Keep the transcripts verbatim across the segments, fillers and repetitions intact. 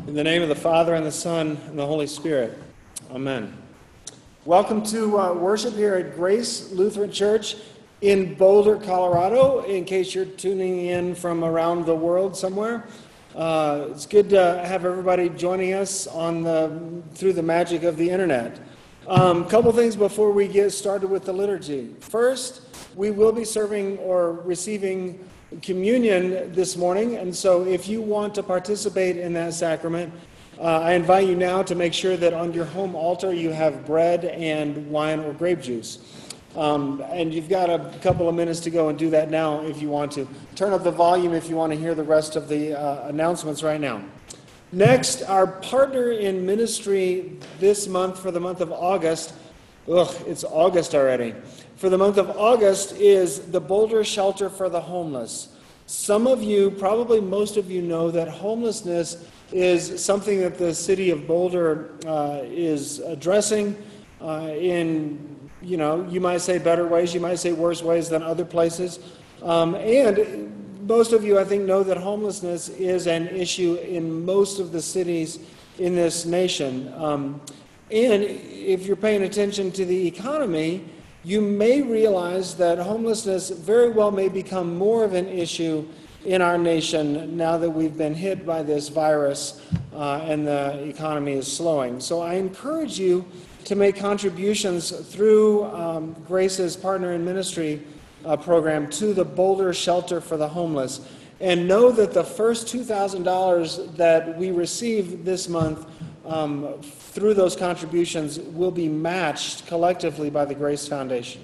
In the name of the Father, and the Son, and the Holy Spirit. Amen. Welcome to uh, worship here at Grace Lutheran Church in Boulder, Colorado, in case you're tuning in from around the world somewhere. Uh, it's good to have everybody joining us on the through the magic of the internet. A um, couple things before we get started with the liturgy. First, we will be serving or receiving communion this morning, and so if you want to participate in that sacrament, uh, I invite you now to make sure that on your home altar you have bread and wine or grape juice. Um, and you've got a couple of minutes to go and do that now if you want to. Turn up the volume if you want to hear the rest of the uh, announcements right now. Next, our partner in ministry this month for the month of August, ugh, it's August already. For the month of August is the Boulder Shelter for the Homeless. Some of you, probably most of you, know that homelessness is something that the city of Boulder uh, is addressing uh, in, you know, you might say better ways, you might say worse ways than other places. Um, and most of you, I think, know that homelessness is an issue in most of the cities in this nation. Um, and if you're paying attention to the economy, you may realize that homelessness very well may become more of an issue in our nation now that we've been hit by this virus uh, and the economy is slowing. So I encourage you to make contributions through um, Grace's Partner in Ministry uh, program to the Boulder Shelter for the Homeless. And know that the first two thousand dollars that we receive this month um, through those contributions will be matched collectively by the Grace Foundation.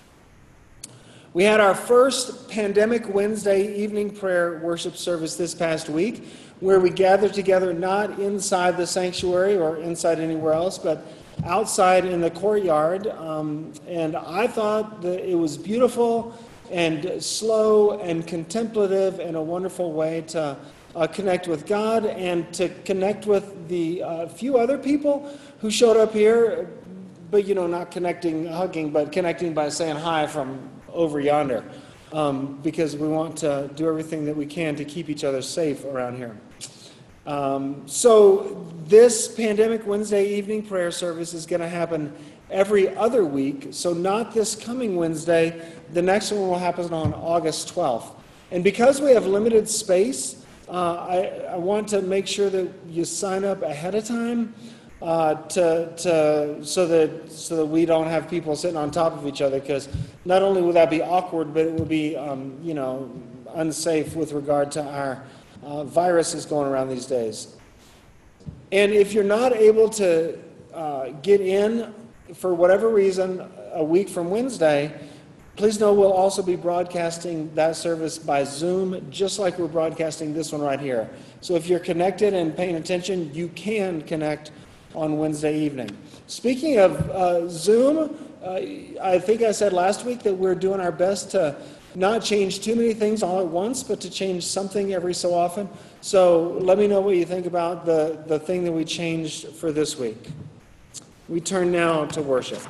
We had our first Pandemic Wednesday evening prayer worship service this past week, where we gathered together not inside the sanctuary or inside anywhere else, but outside in the courtyard. Um, and I thought that it was beautiful and slow and contemplative and a wonderful way to Uh, connect with God and to connect with the uh, few other people who showed up here, but, you know, not connecting, hugging, but connecting by saying hi from over yonder, um, because we want to do everything that we can to keep each other safe around here. Um, so this Pandemic Wednesday evening prayer service is going to happen every other week, so not this coming Wednesday. The next one will happen on August twelfth. And because we have limited space, Uh, I, I want to make sure that you sign up ahead of time uh, to, to, so that so that we don't have people sitting on top of each other, because not only will that be awkward, but it will be um, you know unsafe with regard to our uh, viruses going around these days. And if you're not able to uh, get in for whatever reason a week from Wednesday, please know we'll also be broadcasting that service by Zoom, just like we're broadcasting this one right here. So if you're connected and paying attention, you can connect on Wednesday evening. Speaking of uh, Zoom, uh, I think I said last week that we're doing our best to not change too many things all at once, but to change something every so often. So let me know what you think about the, the thing that we changed for this week. We turn now to worship.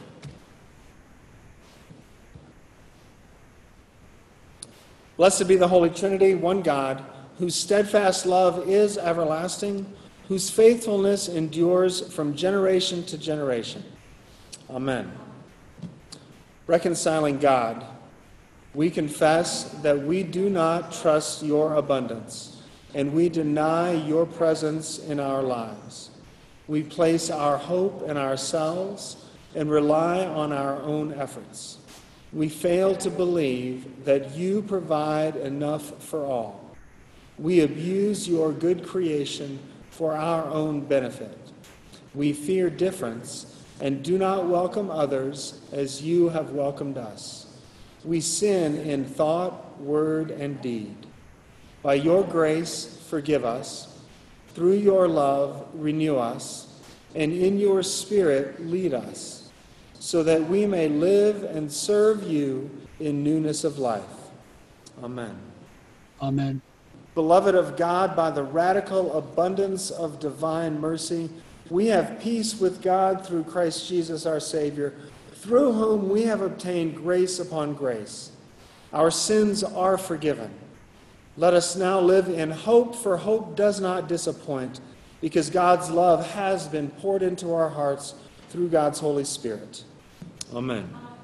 Blessed be the Holy Trinity, one God, whose steadfast love is everlasting, whose faithfulness endures from generation to generation. Amen. Reconciling God, we confess that we do not trust your abundance, and we deny your presence in our lives. We place our hope in ourselves and rely on our own efforts. We fail to believe that you provide enough for all. We abuse your good creation for our own benefit. We fear difference and do not welcome others as you have welcomed us. We sin in thought, word, and deed. By your grace, forgive us. Through your love, renew us. And in your Spirit, lead us, so that we may live and serve you in newness of life. Amen. Amen. Beloved of God, by the radical abundance of divine mercy, we have peace with God through Christ Jesus our Savior, through whom we have obtained grace upon grace. Our sins are forgiven. Let us now live in hope, for hope does not disappoint, because God's love has been poured into our hearts through God's Holy Spirit. Amen.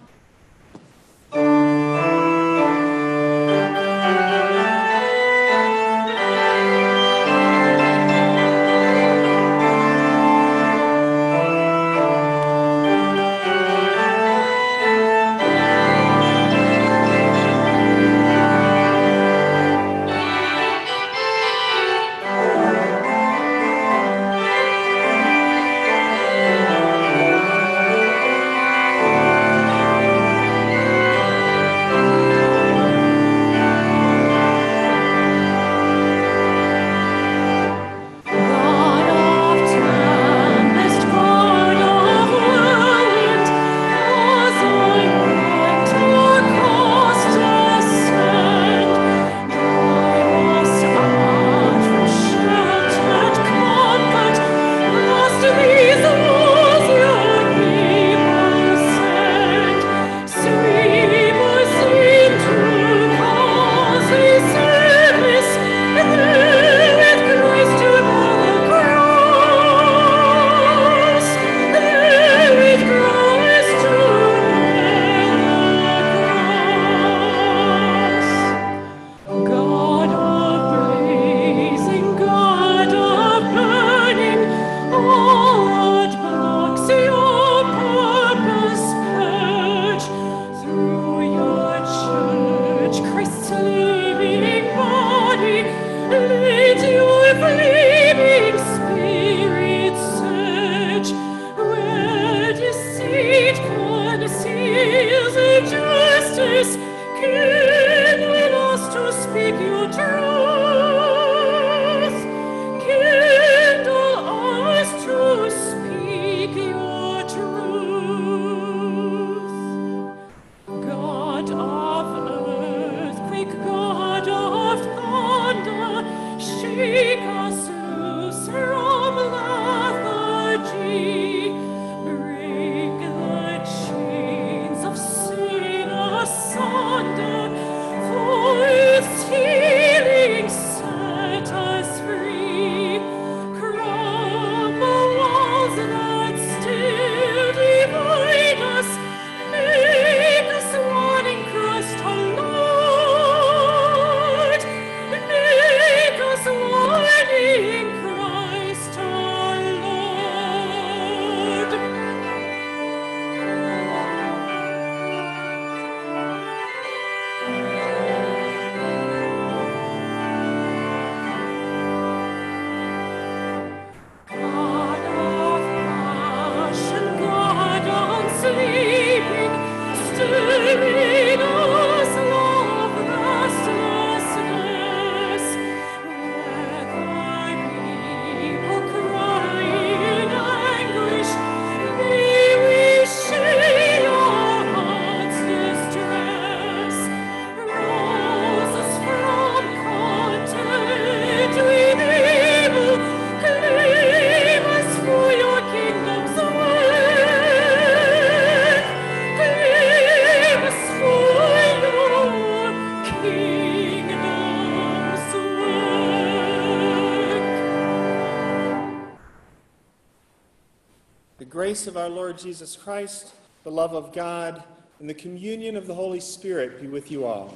Grace of our Lord Jesus Christ, the love of God, and the communion of the Holy Spirit be with you all.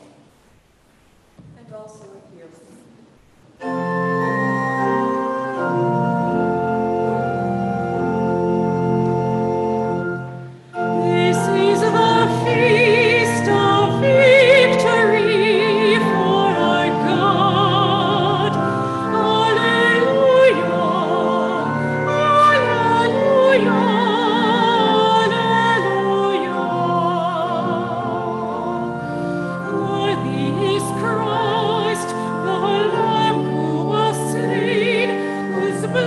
And also with you. This is the feast of victory for our God. Alleluia, alleluia. Christ, the Lamb who was slain, whose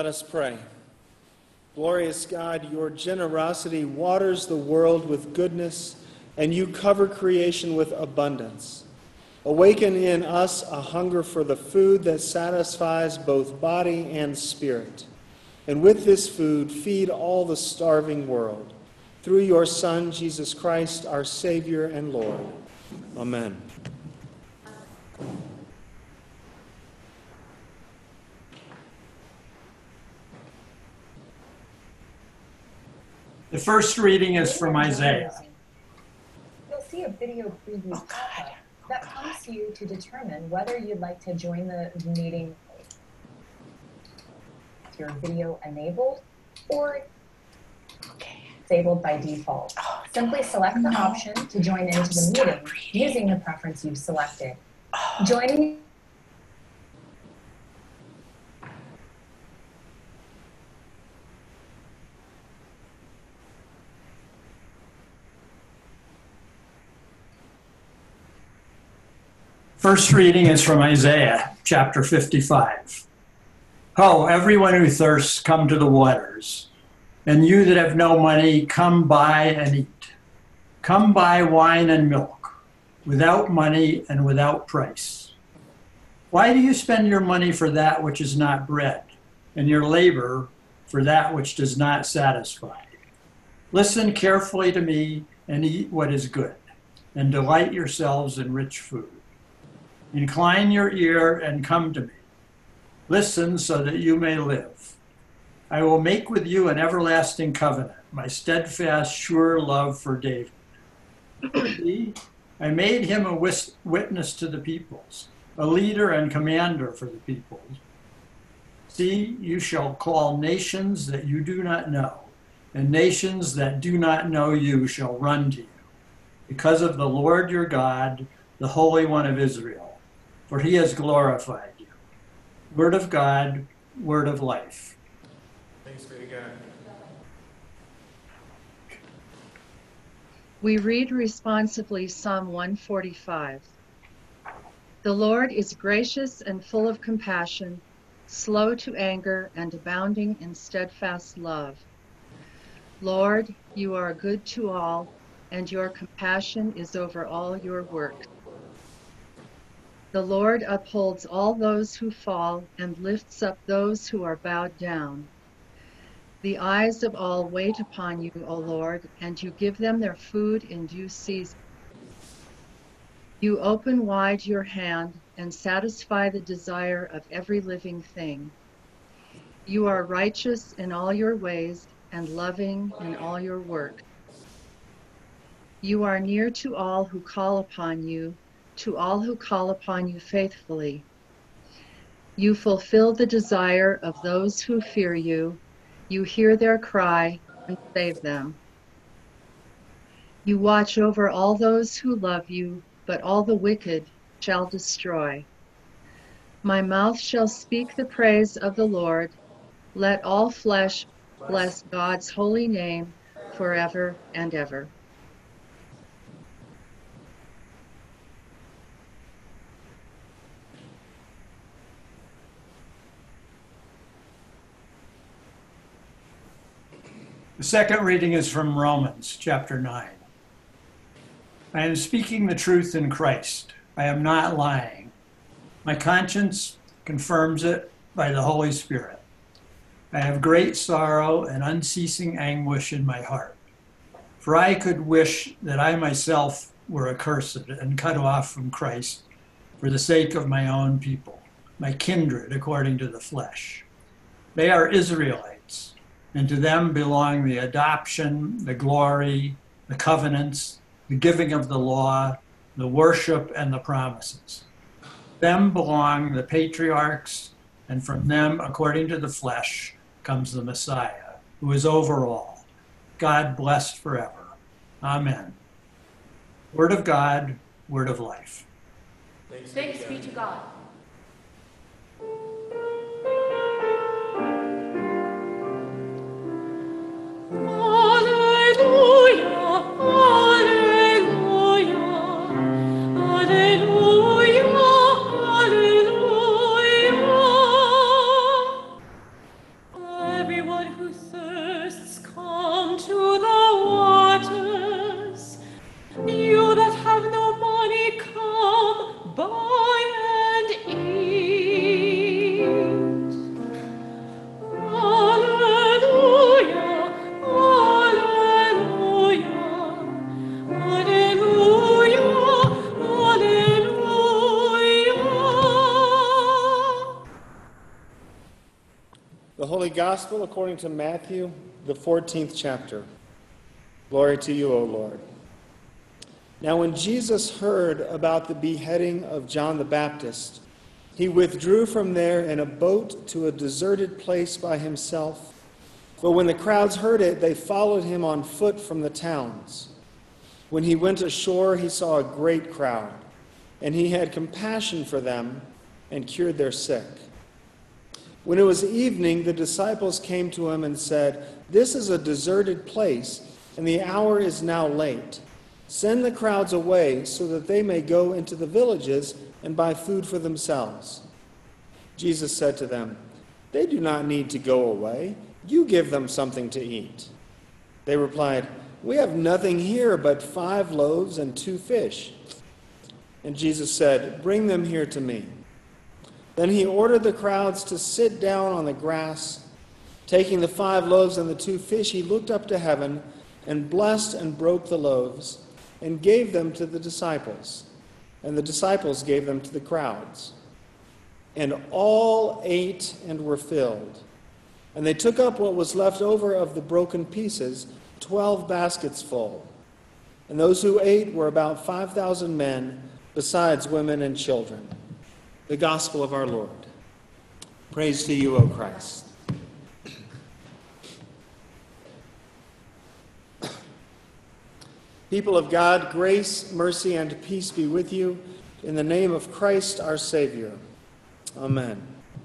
Let us pray. Glorious God, your generosity waters the world with goodness, and you cover creation with abundance. Awaken in us a hunger for the food that satisfies both body and spirit. And with this food, feed all the starving world. Through your Son, Jesus Christ, our Savior and Lord. Amen. The first reading is from Isaiah. You'll see a video preview Oh, God. pop-up that prompts you to determine whether you'd like to join the meeting with your video enabled or Okay. disabled by default. Oh, Simply select the no. option to join into Don't the stop meeting reading. using the preference you've selected. Oh. Joining First reading is from Isaiah chapter fifty-five. Ho, everyone who thirsts, come to the waters. And you that have no money, come buy and eat. Come buy wine and milk, without money and without price. Why do you spend your money for that which is not bread, and your labor for that which does not satisfy? Listen carefully to me and eat what is good, and delight yourselves in rich food. Incline your ear and come to me. Listen so that you may live. I will make with you an everlasting covenant, my steadfast, sure love for David. See, I made him a wis- witness to the peoples, a leader and commander for the peoples. See, you shall call nations that you do not know, and nations that do not know you shall run to you, because of the Lord your God, the Holy One of Israel, for he has glorified you. Word of God, word of life. Thanks be to God. We read responsively Psalm one forty-five. The Lord is gracious and full of compassion, slow to anger and abounding in steadfast love. Lord, you are good to all, and your compassion is over all your works. The Lord upholds all those who fall and lifts up those who are bowed down. The eyes of all wait upon you, O Lord, and you give them their food in due season. You open wide your hand and satisfy the desire of every living thing. You are righteous in all your ways and loving in all your work. You are near to all who call upon you, to all who call upon you faithfully. You fulfill the desire of those who fear you. You hear their cry and save them. You watch over all those who love you, but all the wicked shall destroy. My mouth shall speak the praise of the Lord. Let all flesh bless God's holy name forever and ever. The second reading is from Romans chapter nine. I am speaking the truth in Christ. I am not lying. My conscience confirms it by the Holy Spirit. I have great sorrow and unceasing anguish in my heart. For I could wish that I myself were accursed and cut off from Christ for the sake of my own people, my kindred according to the flesh. They are Israelites, and to them belong the adoption, the glory, the covenants, the giving of the law, the worship, and the promises. Them belong the patriarchs, and from them, according to the flesh, comes the Messiah, who is over all, God blessed forever. Amen. Word of God, word of life. Thanks be to God. Alleluia, alleluia, alleluia, alleluia. Gospel according to Matthew, the fourteenth chapter. Glory to you, O Lord. Now when Jesus heard about the beheading of John the Baptist, he withdrew from there in a boat to a deserted place by himself. But when the crowds heard it, they followed him on foot from the towns. When he went ashore, he saw a great crowd, and he had compassion for them and cured their sick. When it was evening, the disciples came to him and said, "This is a deserted place, and the hour is now late. Send the crowds away so that they may go into the villages and buy food for themselves." Jesus said to them, "They do not need to go away. You give them something to eat." They replied, "We have nothing here but five loaves and two fish." And Jesus said, "Bring them here to me." Then he ordered the crowds to sit down on the grass. Taking the five loaves and the two fish, he looked up to heaven and blessed and broke the loaves and gave them to the disciples. And the disciples gave them to the crowds. And all ate and were filled. And they took up what was left over of the broken pieces, twelve baskets full. And those who ate were about five thousand men, besides women and children. The gospel of our Lord. Praise to you, O Christ. People of God, grace, mercy, and peace be with you in the name of Christ our Savior. Amen.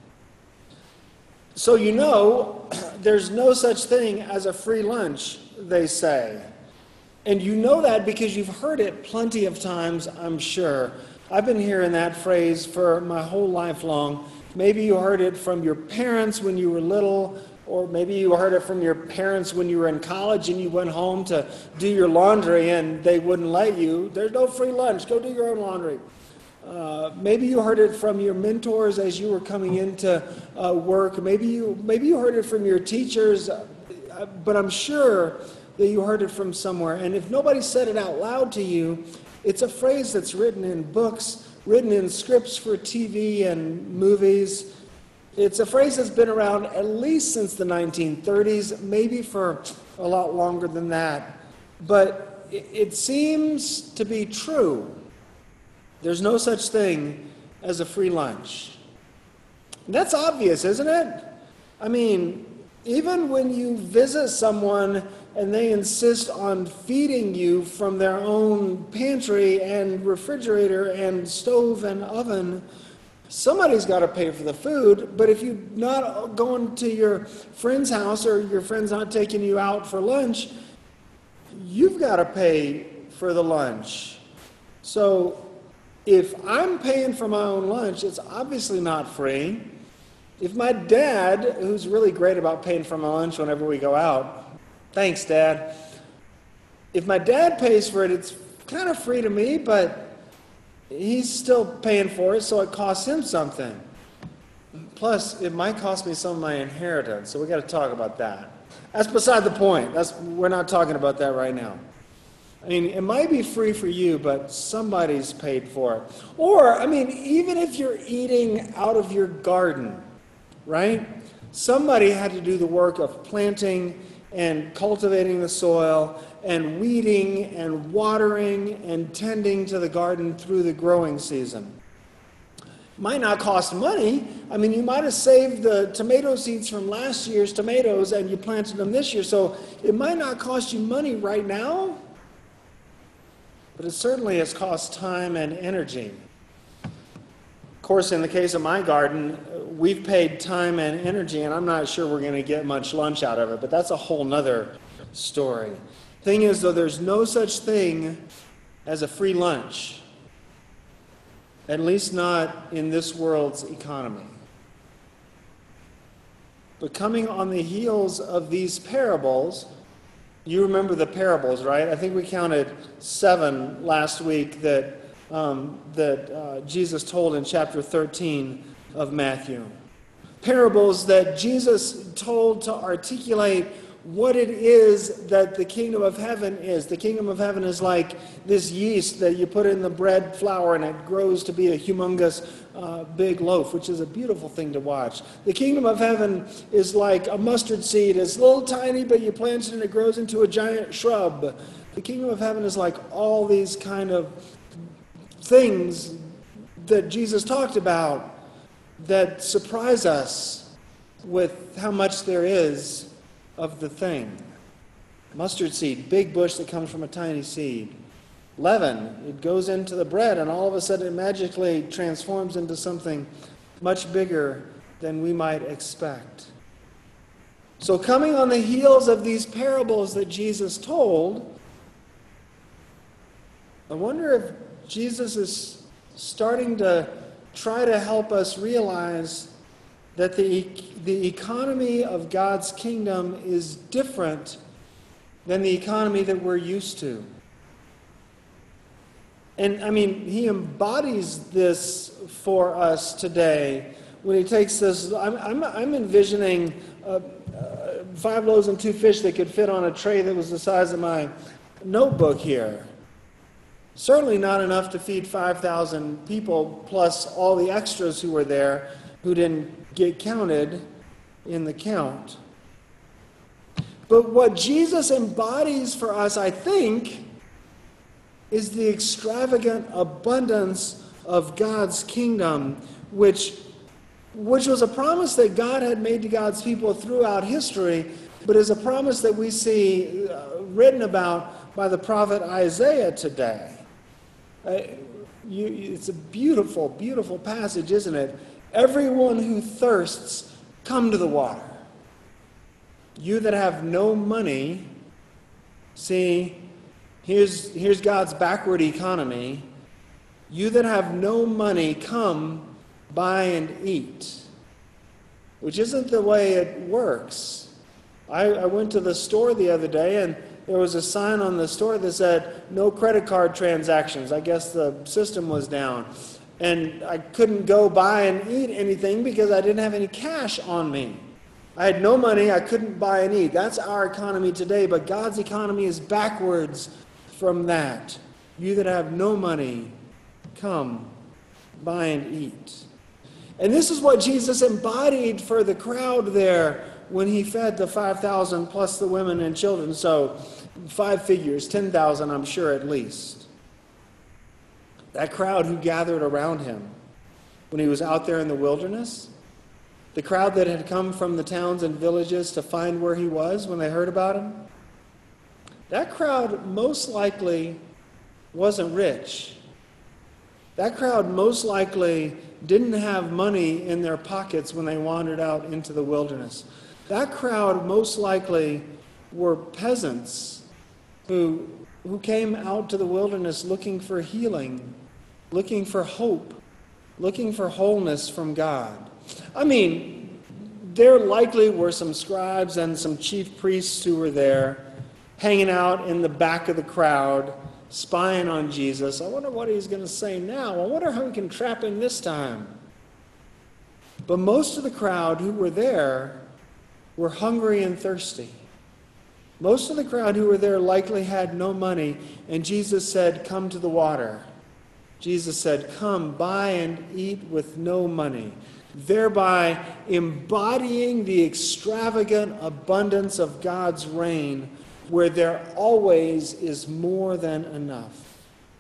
So you know, there's no such thing as a free lunch, they say. And you know that because you've heard it plenty of times, I'm sure. I've been hearing that phrase for my whole life long. Maybe you heard it from your parents when you were little, or maybe you heard it from your parents when you were in college and you went home to do your laundry and they wouldn't let you. There's no free lunch. Go do your own laundry. Uh, maybe you heard it from your mentors as you were coming into uh, work. Maybe you, maybe you heard it from your teachers, uh, but I'm sure that you heard it from somewhere. And if nobody said it out loud to you, it's a phrase that's written in books, written in scripts for T V and movies. It's a phrase that's been around at least since the nineteen thirties, maybe for a lot longer than that. But it, it seems to be true. There's no such thing as a free lunch. And that's obvious, isn't it? I mean, even when you visit someone and they insist on feeding you from their own pantry and refrigerator and stove and oven, somebody's got to pay for the food. But if you're not going to your friend's house or your friend's not taking you out for lunch, you've got to pay for the lunch. So if I'm paying for my own lunch, it's obviously not free. If my dad, who's really great about paying for my lunch whenever we go out, thanks, Dad. If my dad pays for it, it's kind of free to me, but he's still paying for it, so it costs him something. Plus, it might cost me some of my inheritance, so we got to talk about that. That's beside the point. That's we're not talking about that right now. I mean, it might be free for you, but somebody's paid for it. Or, I mean, even if you're eating out of your garden, right? Somebody had to do the work of planting and cultivating the soil and weeding and watering and tending to the garden through the growing season. Might not cost money. I mean, you might have saved the tomato seeds from last year's tomatoes and you planted them this year, so it might not cost you money right now, but it certainly has cost time and energy. Of course, in the case of my garden, we've paid time and energy, and I'm not sure we're going to get much lunch out of it, but that's a whole nother story. Thing is, though, there's no such thing as a free lunch, at least not in this world's economy. But coming on the heels of these parables, you remember the parables, right? I think we counted seven last week that Um, that uh, Jesus told in chapter thirteen of Matthew. Parables that Jesus told to articulate what it is that the kingdom of heaven is. The kingdom of heaven is like this yeast that you put in the bread flour and it grows to be a humongous uh, big loaf, which is a beautiful thing to watch. The kingdom of heaven is like a mustard seed. It's little tiny, but you plant it and it grows into a giant shrub. The kingdom of heaven is like all these kind of things that Jesus talked about that surprise us with how much there is of the thing. Mustard seed, big bush that comes from a tiny seed. Leaven, it goes into the bread and all of a sudden it magically transforms into something much bigger than we might expect. So coming on the heels of these parables that Jesus told, I wonder if Jesus is starting to try to help us realize that the, the economy of God's kingdom is different than the economy that we're used to. And I mean, he embodies this for us today when he takes this. I'm, I'm, I'm envisioning uh, uh, five loaves and two fish that could fit on a tray that was the size of my notebook here. Certainly not enough to feed five thousand people, plus all the extras who were there who didn't get counted in the count. But what Jesus embodies for us, I think, is the extravagant abundance of God's kingdom, which, which was a promise that God had made to God's people throughout history, but is a promise that we see uh, written about by the prophet Isaiah today. Uh, you, it's a beautiful, beautiful passage, isn't it? Everyone who thirsts, come to the water. You that have no money, see, here's, here's God's backward economy. You that have no money, come, buy and eat. Which isn't the way it works. I, I went to the store the other day and there was a sign on the store that said, no credit card transactions. I guess the system was down. And I couldn't go buy and eat anything because I didn't have any cash on me. I had no money, I couldn't buy and eat. That's our economy today, but God's economy is backwards from that. You that have no money, come, buy and eat. And this is what Jesus embodied for the crowd there when he fed the five thousand plus the women and children. So five figures, ten thousand I'm sure at least. That crowd who gathered around him when he was out there in the wilderness, the crowd that had come from the towns and villages to find where he was when they heard about him, that crowd most likely wasn't rich. That crowd most likely didn't have money in their pockets when they wandered out into the wilderness. That crowd most likely were peasants who, who came out to the wilderness looking for healing, looking for hope, looking for wholeness from God. I mean, there likely were some scribes and some chief priests who were there, hanging out in the back of the crowd, spying on Jesus. I wonder what he's going to say now. I wonder how we can trap him this time. But most of the crowd who were there were hungry and thirsty. Most of the crowd who were there likely had no money, and Jesus said, come to the water. Jesus said, come, buy and eat with no money, thereby embodying the extravagant abundance of God's reign, where there always is more than enough.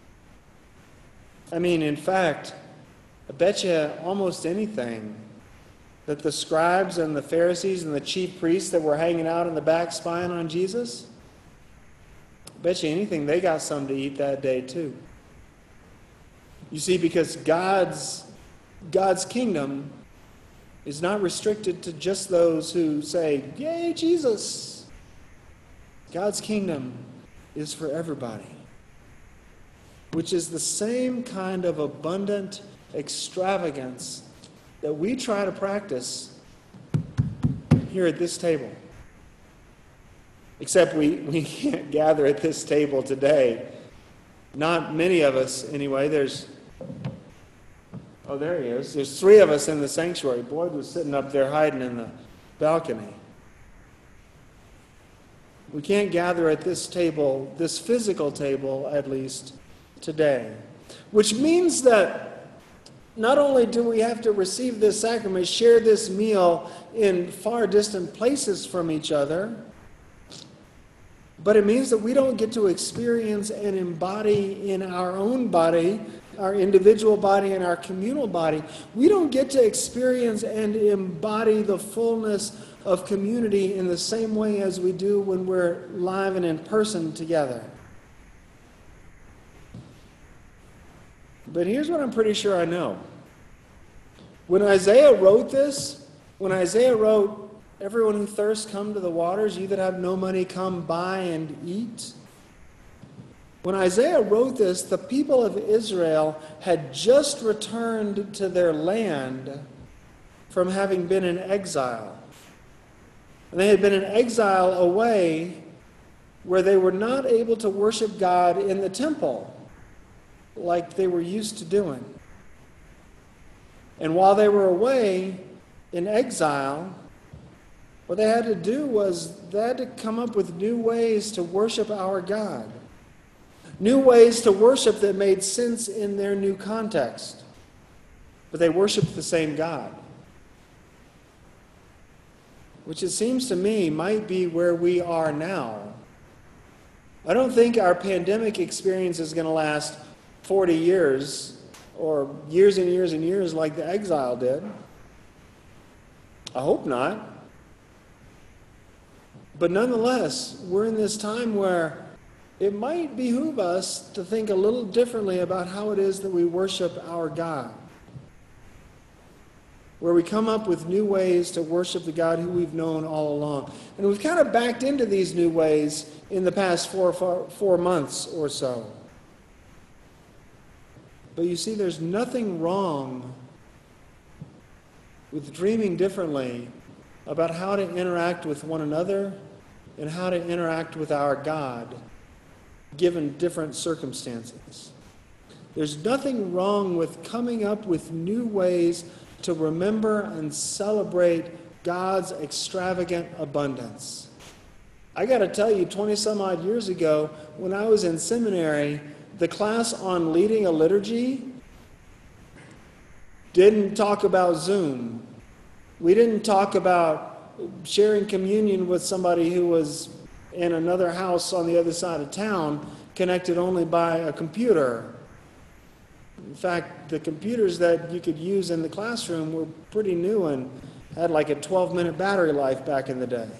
I mean, in fact, I bet you almost anything that the scribes and the Pharisees and the chief priests that were hanging out in the back spying on Jesus, I bet you anything they got some to eat that day too. You see, because God's, God's kingdom is not restricted to just those who say, yay, Jesus. God's kingdom is for everybody, which is the same kind of abundant extravagance that we try to practice here at this table. Except we, we can't gather at this table today. Not many of us, anyway. There's, oh, there he is. There's three of us in the sanctuary. Boyd was sitting up there hiding in the balcony. We can't gather at this table, this physical table at least, today. Which means that not only do we have to receive this sacrament, share this meal in far distant places from each other, but it means that we don't get to experience and embody in our own body, our individual body and our communal body, we don't get to experience and embody the fullness of community in the same way as we do when we're live and in person together. But here's what I'm pretty sure I know. When Isaiah wrote this, when Isaiah wrote, "Everyone who thirsts, come to the waters. You that have no money, come buy and eat." When Isaiah wrote this, the people of Israel had just returned to their land from having been in exile. And they had been in exile away where they were not able to worship God in the temple like they were used to doing. And while they were away in exile, what they had to do was they had to come up with new ways to worship our God. New ways to worship that made sense in their new context. But they worshiped the same God. Which it seems to me might be where we are now. I don't think our pandemic experience is going to last forty years or years and years and years like the exile did. I hope not. But nonetheless, we're in this time where it might behoove us to think a little differently about how it is that we worship our God. Where we come up with new ways to worship the God who we've known all along. And we've kind of backed into these new ways in the past four, four, four months or so. But you see, there's nothing wrong with dreaming differently about how to interact with one another and how to interact with our God, given different circumstances. There's nothing wrong with coming up with new ways to remember and celebrate God's extravagant abundance. I got to tell you, twenty some odd years ago, when I was in seminary, the class on leading a liturgy didn't talk about Zoom. We didn't talk about sharing communion with somebody who was in another house on the other side of town, connected only by a computer. In fact, the computers that you could use in the classroom were pretty new and had like a twelve minute battery life back in the day.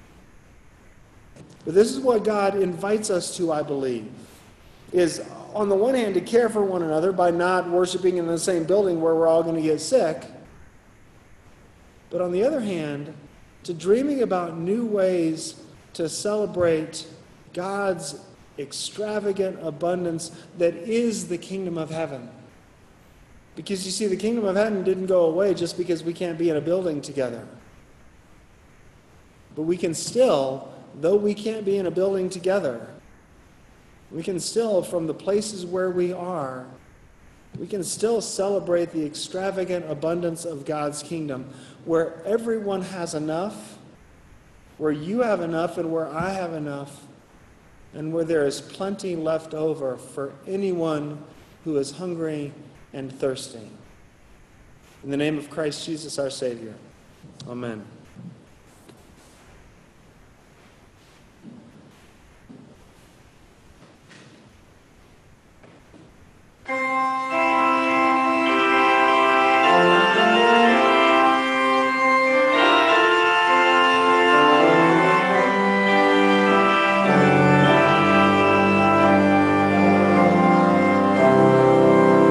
But this is what God invites us to, I believe, is on the one hand to care for one another by not worshiping in the same building where we're all going to get sick, but on the other hand, to dreaming about new ways to celebrate God's extravagant abundance that is the kingdom of heaven. Because you see, the kingdom of heaven didn't go away just because we can't be in a building together. But we can still, though we can't be in a building together, we can still, from the places where we are, we can still celebrate the extravagant abundance of God's kingdom, where everyone has enough, where you have enough and where I have enough, and where there is plenty left over for anyone who is hungry and thirsty. In the name of Christ Jesus our Savior. Amen.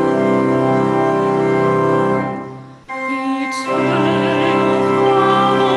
Eternal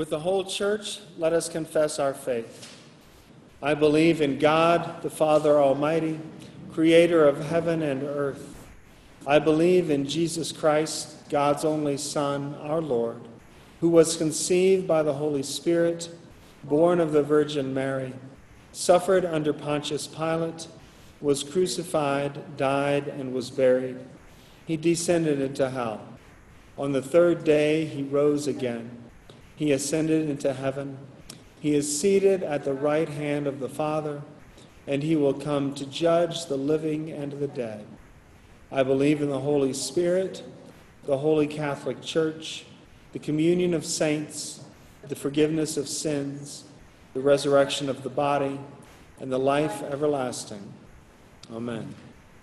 With the whole church, let us confess our faith. I believe in God, the Father Almighty, creator of heaven and earth. I believe in Jesus Christ, God's only Son, our Lord, who was conceived by the Holy Spirit, born of the Virgin Mary, suffered under Pontius Pilate, was crucified, died, and was buried. He descended into hell. On the third day he rose again. He ascended into heaven. He is seated at the right hand of the Father, and he will come to judge the living and the dead. I believe in the Holy Spirit, the Holy Catholic Church, the communion of saints, the forgiveness of sins, the resurrection of the body, and the life everlasting. Amen.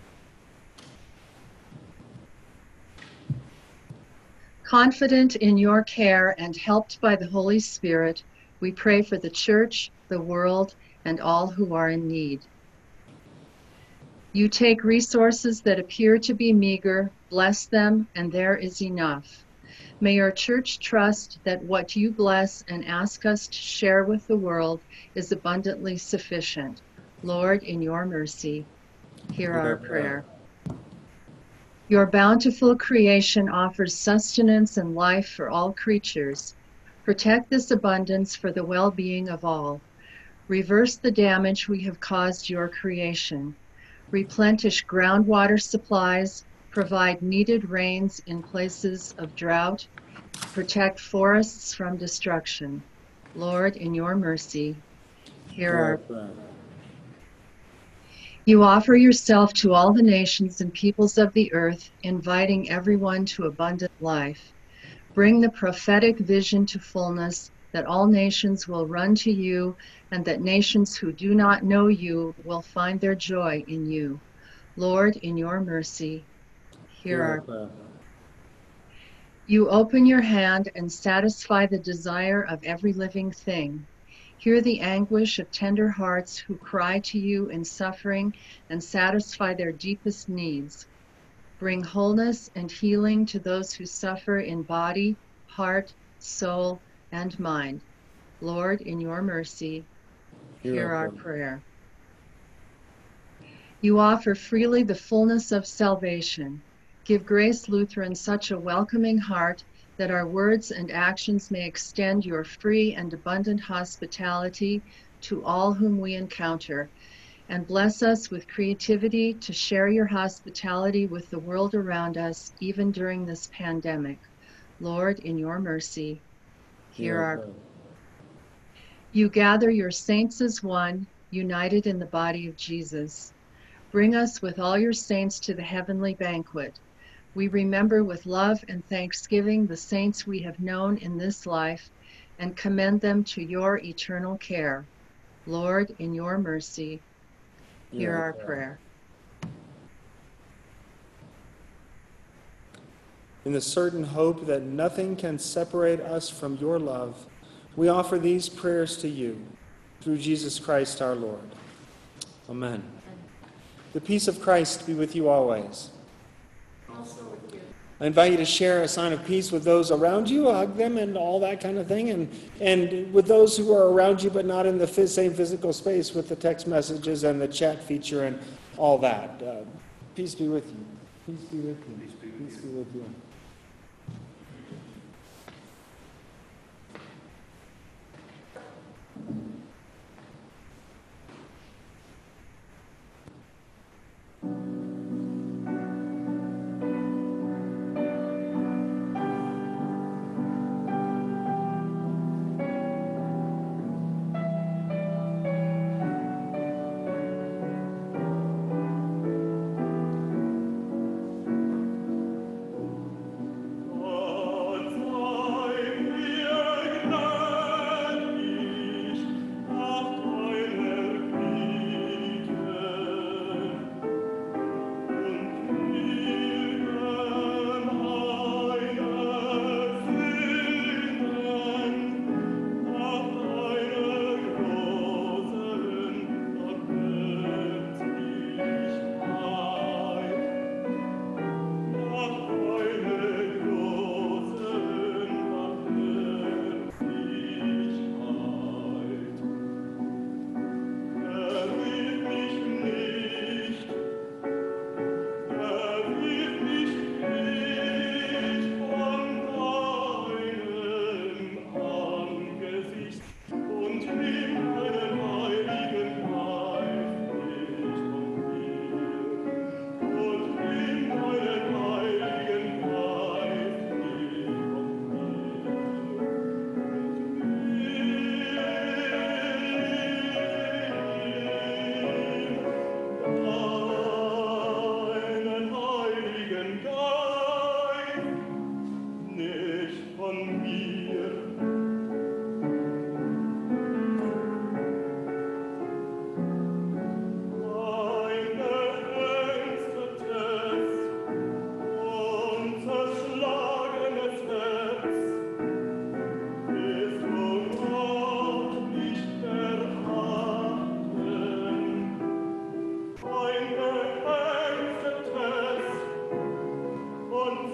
Confident in your care and helped by the Holy Spirit, we pray for the church, the world, and all who are in need. You take resources that appear to be meager, bless them, and there is enough. May your church trust that what you bless and ask us to share with the world is abundantly sufficient. Lord, in your mercy, hear our prayer. Your bountiful creation offers sustenance and life for all creatures. Protect this abundance for the well-being of all. Reverse the damage we have caused your creation. Replenish groundwater supplies, provide needed rains in places of drought, protect forests from destruction. Lord, in your mercy, hear our prayer. You offer yourself to all the nations and peoples of the earth, inviting everyone to abundant life. Bring the prophetic vision to fullness, that all nations will run to you, and that nations who do not know you will find their joy in you. Lord, in your mercy, hear our prayer. You open your hand and satisfy the desire of every living thing. Hear the anguish of tender hearts who cry to you in suffering and satisfy their deepest needs. Bring wholeness and healing to those who suffer in body, heart, soul, and mind. Lord, in your mercy, hear our prayer. You offer freely the fullness of salvation. Give Grace Lutheran such a welcoming heart that our words and actions may extend your free and abundant hospitality to all whom we encounter, and bless us with creativity to share your hospitality with the world around us, even during this pandemic. Lord, in your mercy, hear our prayer. You gather your saints as one, united in the body of Jesus. Bring us with all your saints to the heavenly banquet. We remember with love and thanksgiving the saints we have known in this life and commend them to your eternal care. Lord, in your mercy, hear our prayer. In the certain hope that nothing can separate us from your love, we offer these prayers to you through Jesus Christ our Lord. Amen. The peace of Christ be with you always. Also with you. I invite you to share a sign of peace with those around you, hug them and all that kind of thing, and, and with those who are around you but not in the phys- same physical space with the text messages and the chat feature and all that. Uh, peace be with you. Peace be with you. Peace be with, peace be with you.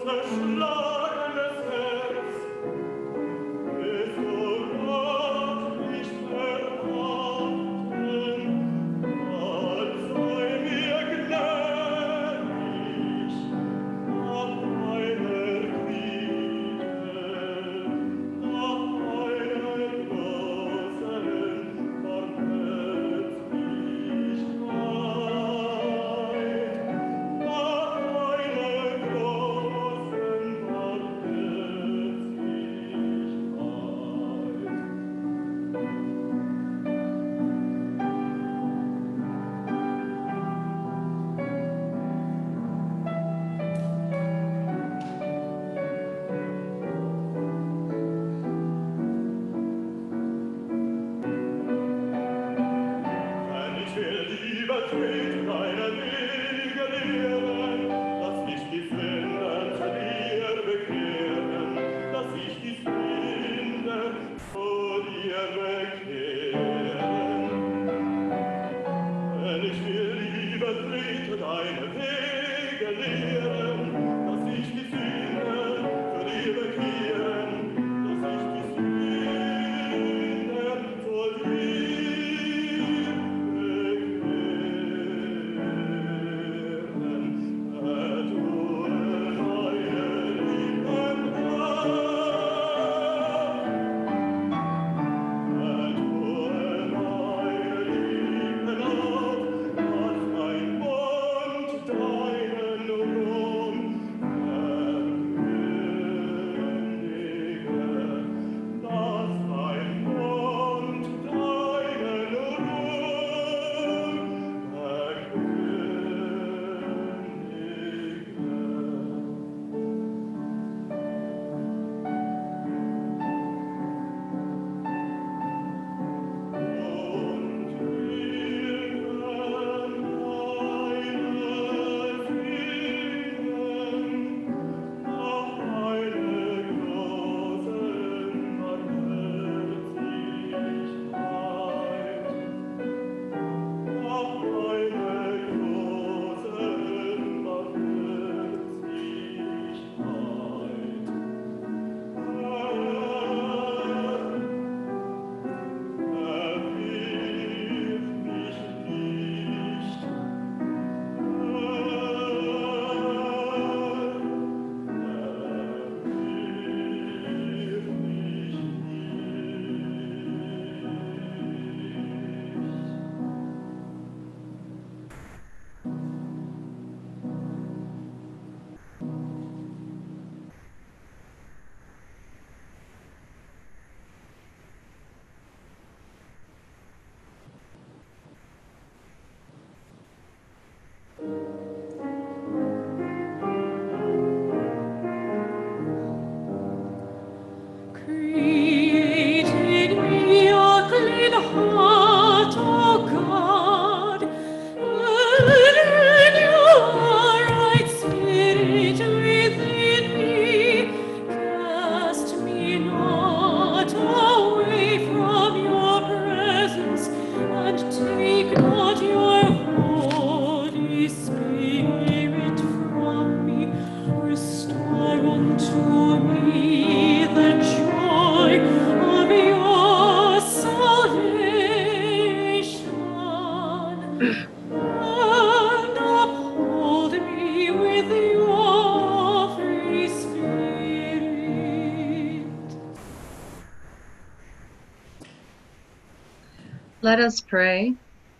Let us pray.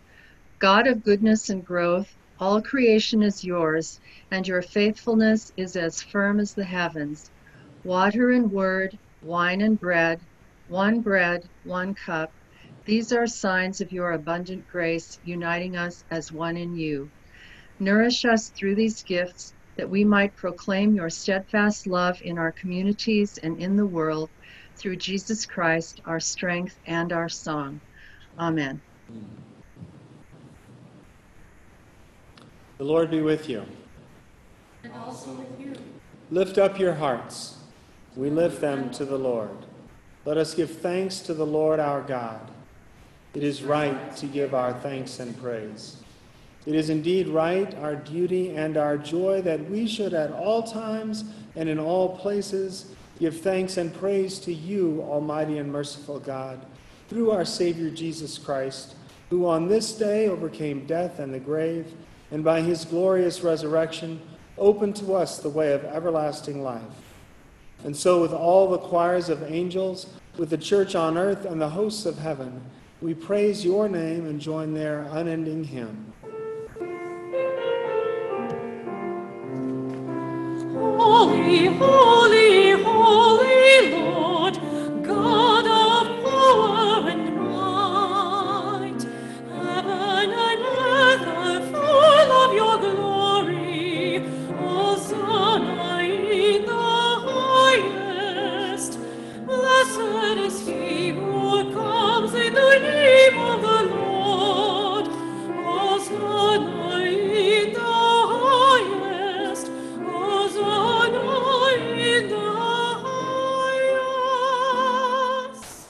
God of goodness and growth, all creation is yours, and your faithfulness is as firm as the heavens. Water and word, wine and bread, one bread, one cup, these are signs of your abundant grace, uniting us as one in you. Nourish us through these gifts, that we might proclaim your steadfast love in our communities and in the world, through Jesus Christ, our strength and our song. Amen. The Lord be with you. And also with you. Lift up your hearts. We lift them to the Lord. Let us give thanks to the Lord our God. It is right to give our thanks and praise. It is indeed right, our duty and our joy, that we should at all times and in all places give thanks and praise to you, Almighty and merciful God, through our Savior Jesus Christ, who on this day overcame death and the grave, and by his glorious resurrection opened to us the way of everlasting life. And so with all the choirs of angels, with the church on earth and the hosts of heaven, we praise your name and join their unending hymn. Holy, holy, holy Lord, God of power and might, heaven and earth are full of your glory. Hosanna in the highest. Blessed is he who comes in the name of the Lord. Hosanna in the highest. Hosanna in the highest.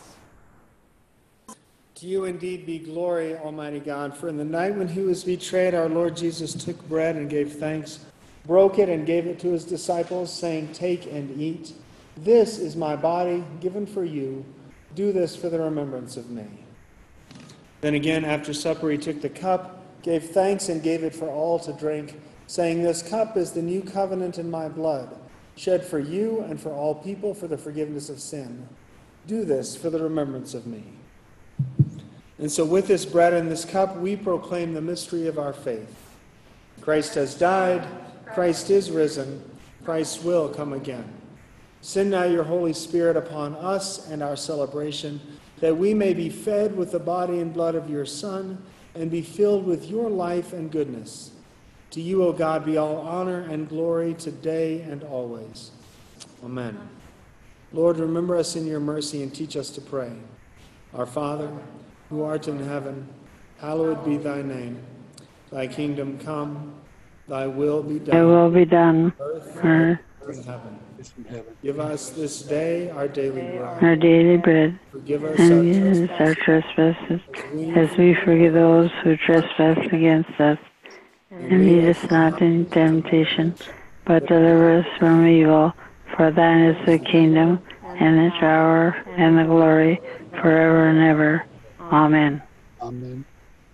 To you indeed be glory, Almighty God, for in the night when he was betrayed, our Lord Jesus took bread and gave thanks, broke it and gave it to his disciples, saying, "Take and eat. This is my body given for you. Do this for the remembrance of me." Then again, after supper, he took the cup, gave thanks, and gave it for all to drink, saying, "This cup is the new covenant in my blood, shed for you and for all people for the forgiveness of sin. Do this for the remembrance of me." And so with this bread and this cup, we proclaim the mystery of our faith. Christ has died, Christ is risen, Christ will come again. Send now your Holy Spirit upon us and our celebration, that we may be fed with the body and blood of your Son, and be filled with your life and goodness. To you, O God, be all honor and glory today and always. Amen. Lord, remember us in your mercy and teach us to pray. Our Father, who art in heaven, hallowed be thy name. Thy kingdom come, thy will be done. Thy will be done, Earth earth, as in heaven. Give us this day our daily bread. our daily bread, Forgive us our and forgive us our trespasses, trespasses, as we forgive those who trespass against us. And lead us not into temptation, but deliver us from evil. For thine is the kingdom, and the power, and the glory, forever and ever. Amen. Amen.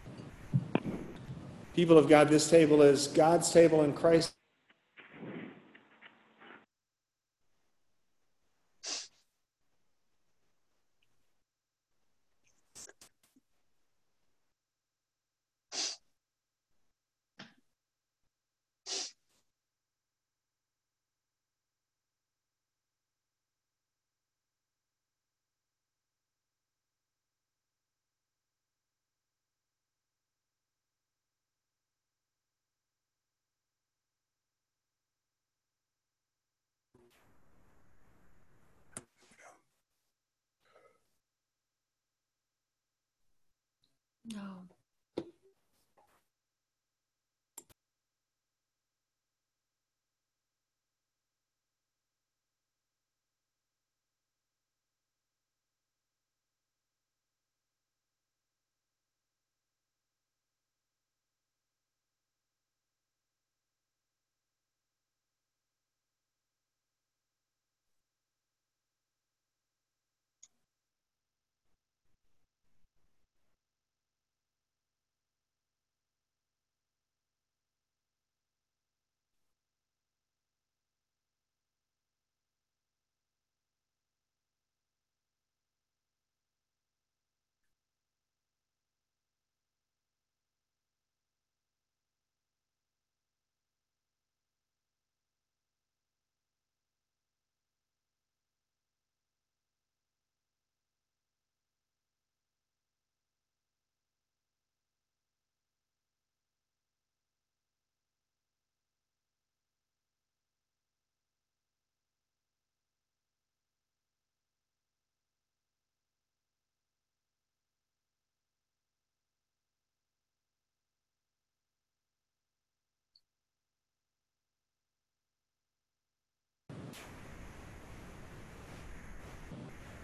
People of God, this table is God's table in Christ. No.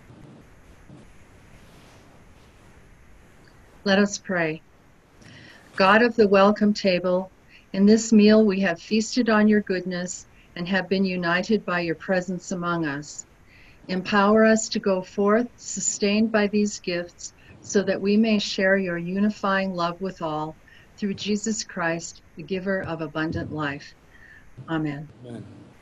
Let us pray. God of the welcome table, in this meal we have feasted on your goodness and have been united by your presence among us. Empower us to go forth, sustained by these gifts, so that we may share your unifying love with all, through Jesus Christ, the giver of abundant life. Amen. Amen.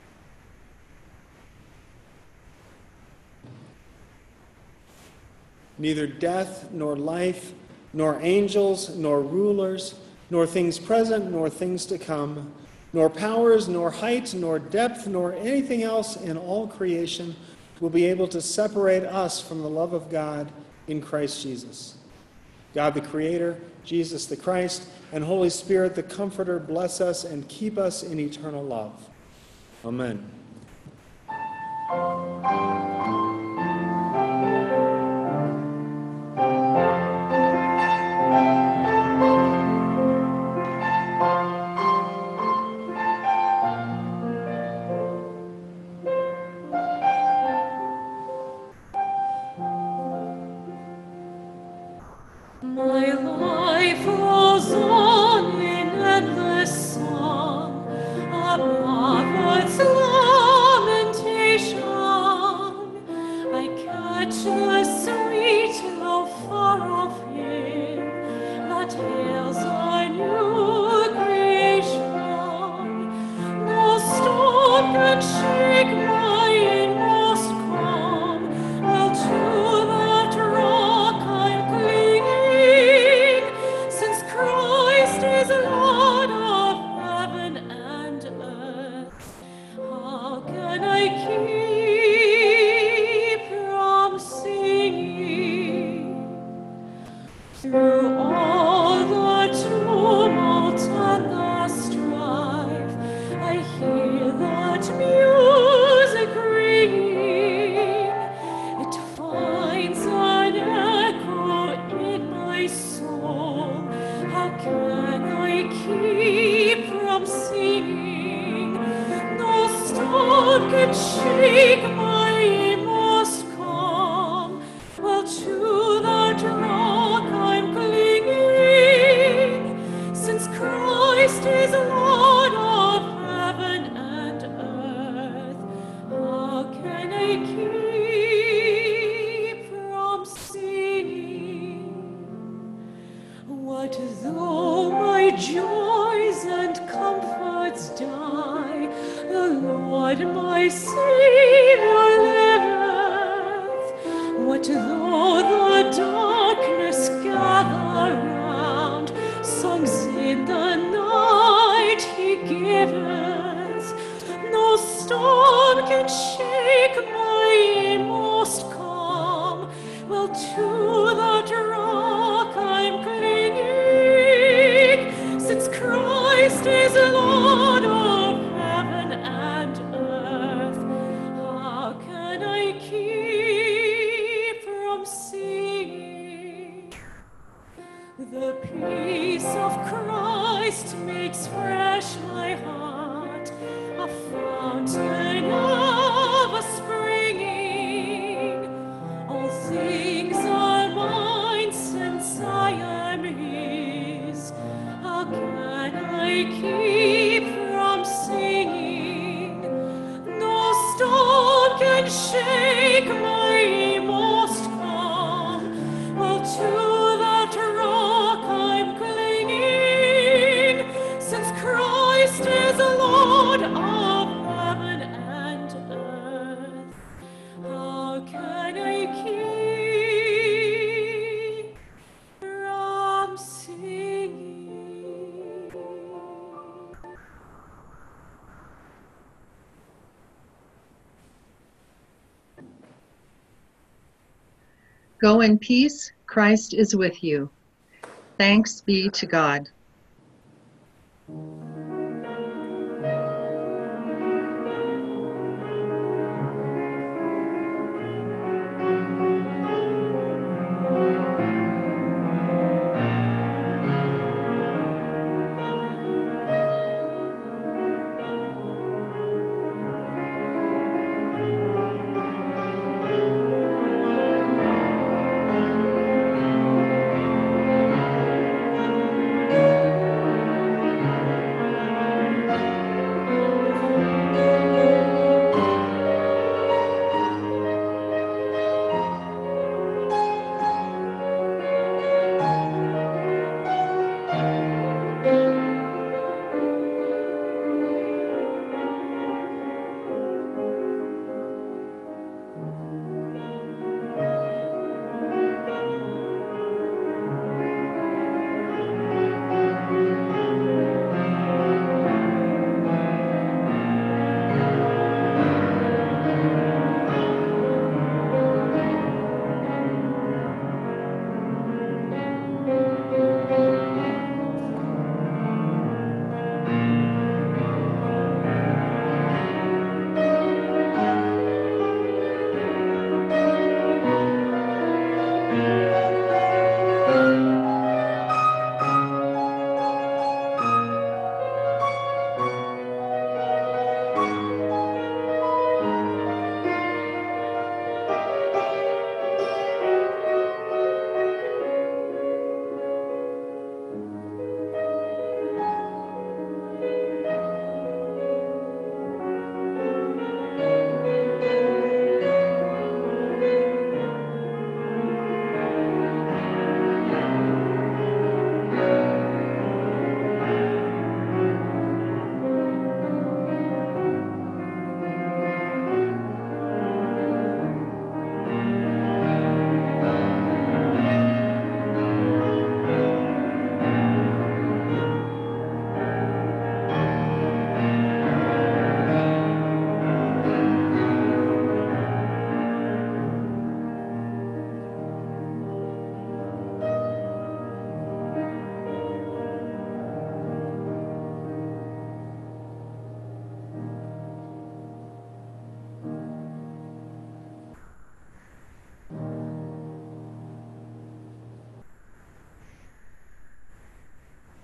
Neither death, nor life, nor angels, nor rulers, nor things present, nor things to come, nor powers, nor height, nor depth, nor anything else in all creation will be able to separate us from the love of God in Christ Jesus. God the Creator, Jesus the Christ, and Holy Spirit the Comforter bless us and keep us in eternal love. Amen. My life rolls on in endless song, above earth's lamentation. I catch the sweet, low, far-off hymn that hails a new creation. No storm can shake my inmost calm, while to that rock I'm clinging, since Christ is Lord of heaven and earth. How can I keep from singing? Through all the tumult and the strife, I hear that music ringing. It finds an echo in my soul. How can I keep from singing? No storm can shake my inmost calm, while to that rock I'm clinging, since Christ is Lord of heaven and earth. How can I keep from singing? What though my joys and comforts die? The Lord my Savior liveth. What though the darkness gather round? Songs in the night he giveth. No storm can shake my inmost calm, while to that rock I'm clinging, since Christ is Lord of heaven and earth. How can I keep from singing? The peace of Christ makes fresh my heart, a fountain of a springing. All things are mine since I am his. How can I keep from singing? No storm can shake my inmost calm, while to that rock I'm clinging, since Christ is Lord of heaven and earth. How can I keep from singing? Go in peace. Christ is with you. Thanks be to God.